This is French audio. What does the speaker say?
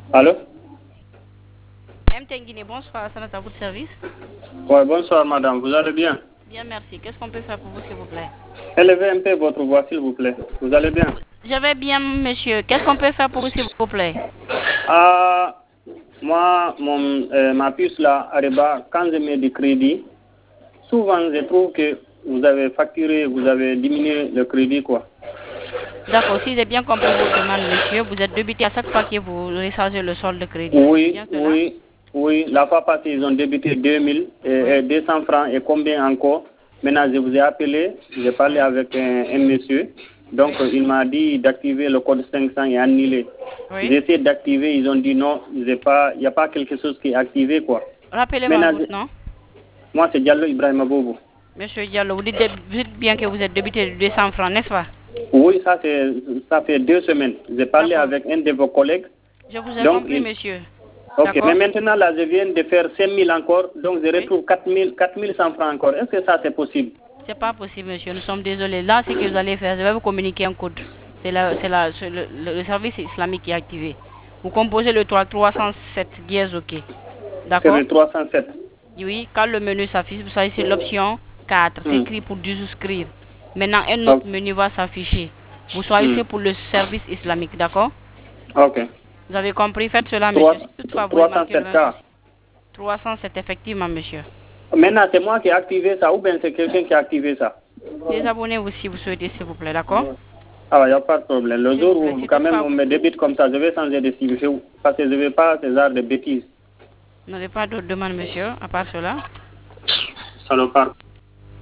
Allô? MT Guinée, bonsoir, ça à votre service. Ouais, bonsoir madame, vous allez bien? Bien, merci. Qu'est-ce qu'on peut faire pour vous, s'il vous plaît? Élevez un peu votre voix, s'il vous plaît. Vous allez bien? Je vais bien, monsieur. Qu'est-ce qu'on peut faire pour vous, s'il vous plaît? Moi, ma puce là, Areba, quand je mets du crédit, souvent je trouve que vous avez facturé, vous avez diminué le crédit, quoi. D'accord, si j'ai bien compris votre demande, monsieur, vous êtes débité à chaque fois que vous rechargez le solde de crédit. Oui, la fois passée, ils ont débité 200 francs et combien encore? Maintenant, je vous ai appelé, j'ai parlé avec un monsieur, donc il m'a dit d'activer le code 500 et annuler. J'ai essayé d'activer, ils ont dit non, il n'y a pas quelque chose qui est activé, quoi. Rappelez-moi votre nom. Moi, c'est Diallo Ibrahima Bobo. Monsieur Diallo, vous dites bien que vous êtes débité de 200 francs, n'est-ce pas? Oui, ça fait 2 semaines. J'ai parlé avec un de vos collègues. Je vous ai compris, monsieur. Ok, mais maintenant, là, je viens de faire 5 000 encore, donc je retrouve 4 100 francs encore. Est-ce que ça, c'est possible? C'est pas possible, monsieur. Nous sommes désolés. Là, ce que vous allez faire, je vais vous communiquer un code. C'est le service islamique qui est activé. Vous composez le 307 dièse OK. D'accord? C'est le 307. Oui, quand le menu s'affiche, vous savez, c'est l'option 4. C'est écrit pour souscrire. Maintenant, un autre menu va s'afficher. Vous choisissez pour le service islamique, d'accord? Ok. Vous avez compris? Faites cela, monsieur. Toutefois, vous 307K. 307, effectivement, monsieur. Maintenant, c'est moi qui ai activé ça ou bien c'est quelqu'un qui a activé ça? Désabonnez-vous si vous souhaitez, s'il vous plaît, d'accord? Ah, il n'y a pas de problème. Le jour où quand même on me débite comme ça, je vais changer de cible parce que je ne veux pas ces arts de bêtises. Vous n'avez pas d'autres demandes, monsieur, à part cela? Salopard.